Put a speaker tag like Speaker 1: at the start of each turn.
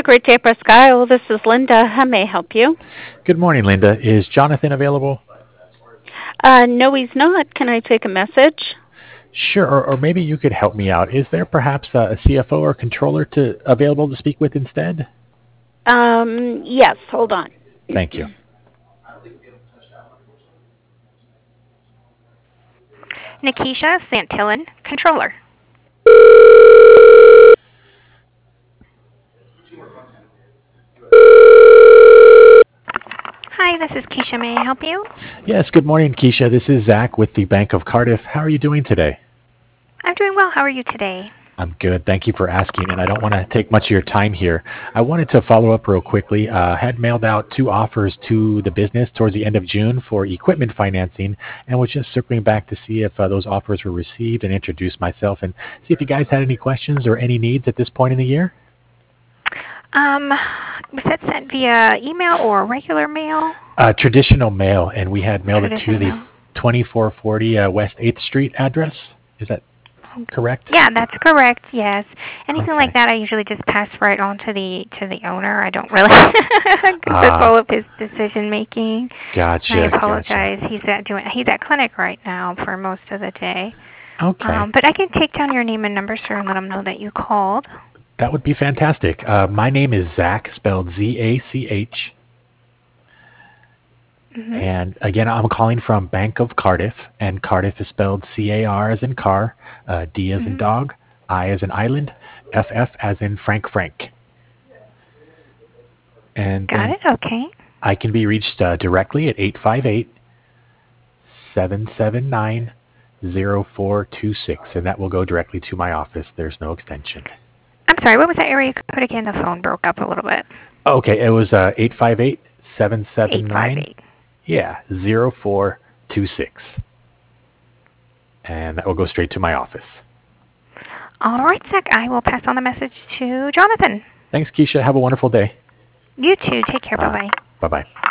Speaker 1: Great Day Presque Isle. This is Linda. How may I help you?
Speaker 2: Good morning, Linda. Is Jonathan available?
Speaker 1: No, he's not. Can I take a message?
Speaker 2: Sure, or maybe you could help me out. Is there perhaps a CFO or controller available to speak with instead?
Speaker 1: Yes, hold on.
Speaker 2: Thank you.
Speaker 3: Nikisha Santillan, Controller. Hi, this is Keisha. May I help you?
Speaker 2: Yes, good morning, Keisha. This is Zach with the Bank of Cardiff. How are you doing today?
Speaker 3: I'm doing well. How are you today?
Speaker 2: I'm good. Thank you for asking, and I don't want to take much of your time here. I wanted to follow up real quickly. Had mailed out 2 offers to the business towards the end of June for equipment financing, and was just circling back to see if those offers were received and introduce myself and see if you guys had any questions or any needs at this point in the year.
Speaker 3: Was that sent via email or regular mail?
Speaker 2: Traditional mail, and we had mailed it to
Speaker 3: Traditional
Speaker 2: the
Speaker 3: mail.
Speaker 2: 2440 West 8th Street address. Is that correct?
Speaker 3: Yeah, that's correct. Yes. Anything like
Speaker 2: Okay.
Speaker 3: that, I usually just pass right on to the owner. I don't really
Speaker 2: Ah,
Speaker 3: follow up his decision making. I
Speaker 2: gotcha.
Speaker 3: apologize. He's at clinic right now for most of the day.
Speaker 2: Okay.
Speaker 3: But I can take down your name and number, sir, and let him know that you called.
Speaker 2: That would be fantastic. My name is Zach, spelled Zach.
Speaker 3: Mhm.
Speaker 2: And again, I'm calling from Bank of Cardiff, and Cardiff is spelled CAR as in car, D as in
Speaker 3: Mhm.
Speaker 2: dog, I as in island, FF as in Frank. And
Speaker 3: Got
Speaker 2: then
Speaker 3: it. Okay.
Speaker 2: I can be reached directly at 858-779-0426, and that will go directly to my office. There's no extension.
Speaker 3: I'm sorry. What was that area code again? The phone broke up a little bit.
Speaker 2: Okay, it was 858 779
Speaker 3: 858.
Speaker 2: yeah, 0426. And that will go straight to my office.
Speaker 3: All right, Zach. I will pass on the message to Jonathan.
Speaker 2: Thanks, Keisha. Have a wonderful day.
Speaker 3: You too. Take care. Bye
Speaker 2: Uh,
Speaker 3: bye.
Speaker 2: bye bye.